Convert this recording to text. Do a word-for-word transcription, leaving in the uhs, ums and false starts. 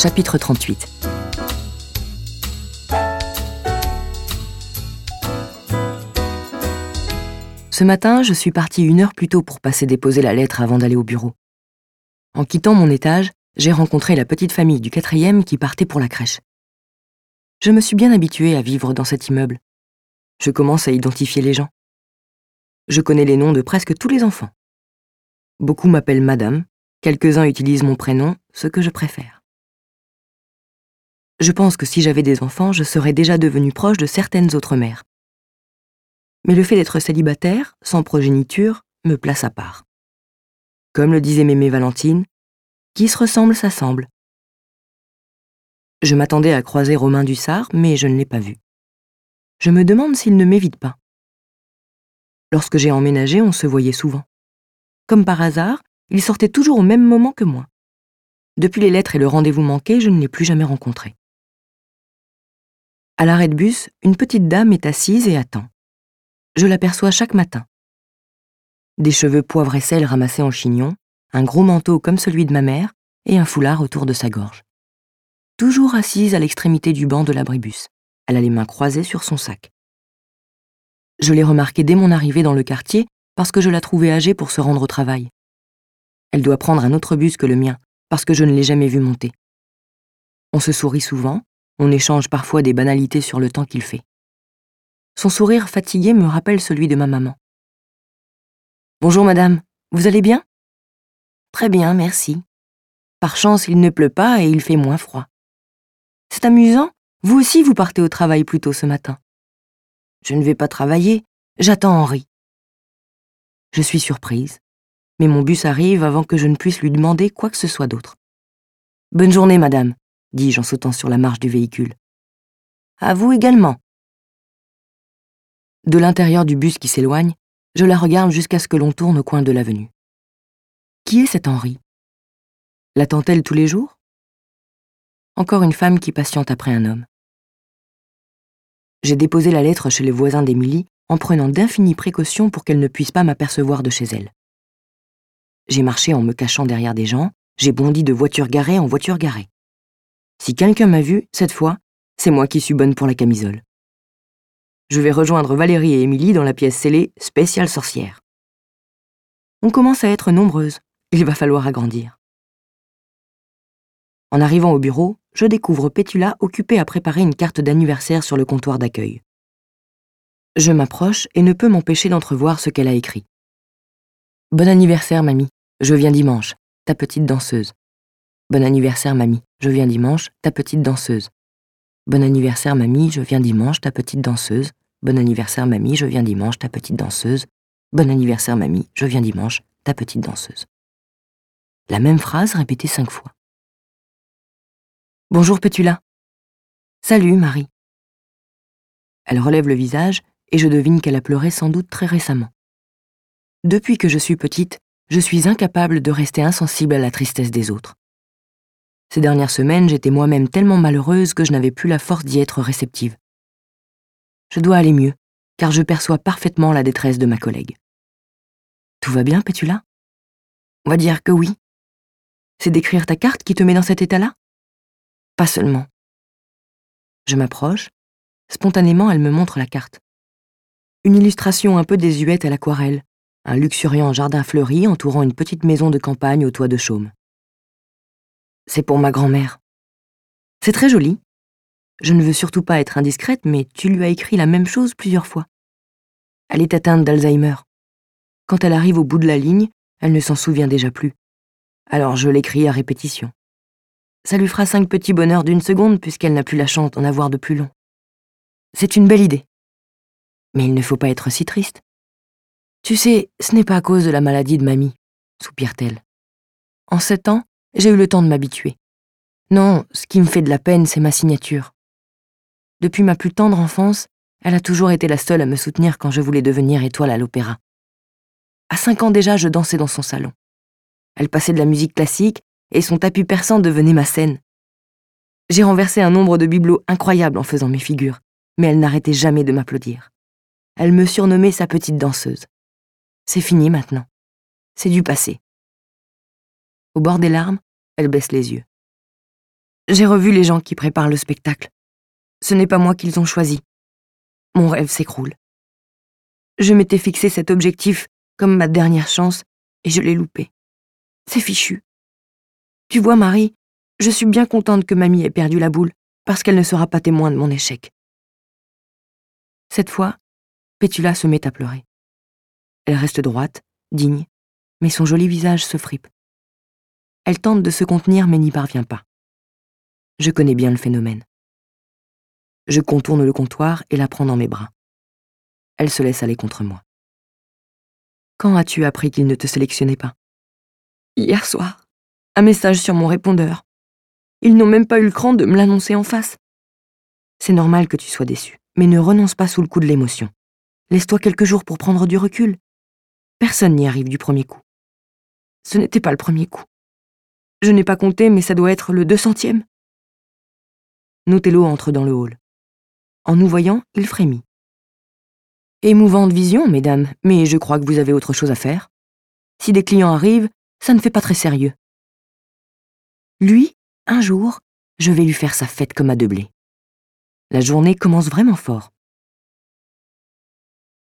Chapitre trente-huit. Ce matin, je suis partie une heure plus tôt pour passer déposer la lettre avant d'aller au bureau. En quittant mon étage, j'ai rencontré la petite famille du quatrième qui partait pour la crèche. Je me suis bien habituée à vivre dans cet immeuble. Je commence à identifier les gens. Je connais les noms de presque tous les enfants. Beaucoup m'appellent madame, quelques-uns utilisent mon prénom, ce que je préfère. Je pense que si j'avais des enfants, je serais déjà devenue proche de certaines autres mères. Mais le fait d'être célibataire, sans progéniture, me place à part. Comme le disait mémé Valentine, qui se ressemble s'assemble. Je m'attendais à croiser Romain Dussart, mais je ne l'ai pas vu. Je me demande s'il ne m'évite pas. Lorsque j'ai emménagé, on se voyait souvent. Comme par hasard, il sortait toujours au même moment que moi. Depuis les lettres et le rendez-vous manqué, je ne l'ai plus jamais rencontré. À l'arrêt de bus, une petite dame est assise et attend. Je l'aperçois chaque matin. Des cheveux poivre et sel ramassés en chignon, un gros manteau comme celui de ma mère et un foulard autour de sa gorge. Toujours assise à l'extrémité du banc de l'abribus. Elle a les mains croisées sur son sac. Je l'ai remarquée dès mon arrivée dans le quartier parce que je la trouvais âgée pour se rendre au travail. Elle doit prendre un autre bus que le mien parce que je ne l'ai jamais vue monter. On se sourit souvent, on échange parfois des banalités sur le temps qu'il fait. Son sourire fatigué me rappelle celui de ma maman. « Bonjour madame, vous allez bien ?»« Très bien, merci. Par chance, il ne pleut pas et il fait moins froid. »« C'est amusant, vous aussi vous partez au travail plus tôt ce matin. »« Je ne vais pas travailler, j'attends Henri. » Je suis surprise, mais mon bus arrive avant que je ne puisse lui demander quoi que ce soit d'autre. « Bonne journée madame, » dis-je en sautant sur la marche du véhicule. « À vous également. » De l'intérieur du bus qui s'éloigne, je la regarde jusqu'à ce que l'on tourne au coin de l'avenue. Qui est cet Henri? L'attend-elle tous les jours? Encore une femme qui patiente après un homme. J'ai déposé la lettre chez les voisins d'Émilie en prenant d'infinies précautions pour qu'elle ne puisse pas m'apercevoir de chez elle. J'ai marché en me cachant derrière des gens, j'ai bondi de voiture garée en voiture garée. Si quelqu'un m'a vu, cette fois, c'est moi qui suis bonne pour la camisole. Je vais rejoindre Valérie et Émilie dans la pièce scellée « Spéciale sorcière ». On commence à être nombreuses, il va falloir agrandir. En arrivant au bureau, je découvre Pétula occupée à préparer une carte d'anniversaire sur le comptoir d'accueil. Je m'approche et ne peux m'empêcher d'entrevoir ce qu'elle a écrit. « Bon anniversaire, mamie, je viens dimanche, ta petite danseuse. Bon anniversaire, mamie, je viens dimanche, ta petite danseuse. Bon anniversaire, mamie, je viens dimanche, ta petite danseuse. Bon anniversaire, mamie, je viens dimanche, ta petite danseuse. Bon anniversaire, mamie, je viens dimanche, ta petite danseuse. » La même phrase répétée cinq fois. « Bonjour Pétula. »« Salut Marie. » Elle relève le visage et je devine qu'elle a pleuré sans doute très récemment. Depuis que je suis petite, je suis incapable de rester insensible à la tristesse des autres. Ces dernières semaines, j'étais moi-même tellement malheureuse que je n'avais plus la force d'y être réceptive. Je dois aller mieux, car je perçois parfaitement la détresse de ma collègue. « Tout va bien, Pétula ?»« On va dire que oui. C'est d'écrire ta carte qui te met dans cet état-là ?»« Pas seulement. » Je m'approche. Spontanément, elle me montre la carte. Une illustration un peu désuète à l'aquarelle, un luxuriant jardin fleuri entourant une petite maison de campagne au toit de chaume. C'est pour ma grand-mère. C'est très joli. Je ne veux surtout pas être indiscrète, mais tu lui as écrit la même chose plusieurs fois. Elle est atteinte d'Alzheimer. Quand elle arrive au bout de la ligne, elle ne s'en souvient déjà plus. Alors je l'écris à répétition. Ça lui fera cinq petits bonheurs d'une seconde puisqu'elle n'a plus la chance d'en avoir de plus long. C'est une belle idée. Mais il ne faut pas être si triste. Tu sais, ce n'est pas à cause de la maladie de mamie, soupire-t-elle. En sept ans, j'ai eu le temps de m'habituer. Non, ce qui me fait de la peine, c'est ma signature. Depuis ma plus tendre enfance, elle a toujours été la seule à me soutenir quand je voulais devenir étoile à l'opéra. À cinq ans déjà, je dansais dans son salon. Elle passait de la musique classique et son tapis persan devenait ma scène. J'ai renversé un nombre de bibelots incroyable en faisant mes figures, mais elle n'arrêtait jamais de m'applaudir. Elle me surnommait sa petite danseuse. C'est fini maintenant. C'est du passé. Au bord des larmes, elle baisse les yeux. J'ai revu les gens qui préparent le spectacle. Ce n'est pas moi qu'ils ont choisi. Mon rêve s'écroule. Je m'étais fixé cet objectif comme ma dernière chance et je l'ai loupé. C'est fichu. Tu vois, Marie, je suis bien contente que mamie ait perdu la boule parce qu'elle ne sera pas témoin de mon échec. Cette fois, Pétula se met à pleurer. Elle reste droite, digne, mais son joli visage se fripe. Elle tente de se contenir mais n'y parvient pas. Je connais bien le phénomène. Je contourne le comptoir et la prends dans mes bras. Elle se laisse aller contre moi. Quand as-tu appris qu'il ne te sélectionnait pas? Hier soir. Un message sur mon répondeur. Ils n'ont même pas eu le cran de me l'annoncer en face. C'est normal que tu sois déçu, mais ne renonce pas sous le coup de l'émotion. Laisse-toi quelques jours pour prendre du recul. Personne n'y arrive du premier coup. Ce n'était pas le premier coup. Je n'ai pas compté, mais ça doit être le deux centième. Notello entre dans le hall. En nous voyant, il frémit. Émouvante vision, mesdames, mais je crois que vous avez autre chose à faire. Si des clients arrivent, ça ne fait pas très sérieux. Lui, un jour, je vais lui faire sa fête comme à deux blés. La journée commence vraiment fort.